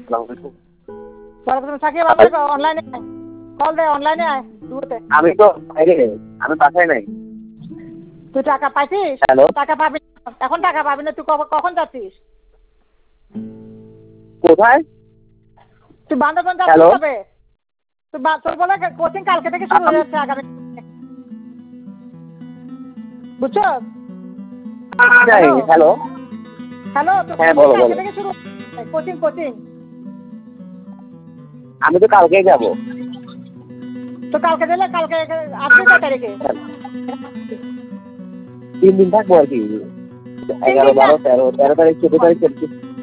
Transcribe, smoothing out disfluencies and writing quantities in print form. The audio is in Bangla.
পড়াশোনা থাকিয়ে ভালো অনলাইনে কল দে অনলাইনে আয় দুতে আমি তো বাইরে আমি বাসায় নাই তুই টাকা পাইছিস হ্যালো টাকা পাবি এখন টাকা পাবি না তুই কখন যাচ্ছিস কোথায় তুই বান্দরবান যাচ্ছিস হ্যালো কবে তোর বলে কোচিং কালকে থেকে শুরু হয়ে যাচ্ছে আগামী বুঝছো হ্যালো হ্যালো হ্যাঁ বলো কালকে বলো থেকে শুরু কোচিং কোচিং আমি তো কালকেই যাবো তো কালকে দিলে কালকে আসবি কয় তারিখে 3 দিন থাকবো আর কি 11, 12, 13 তারিখ 14 তারিখ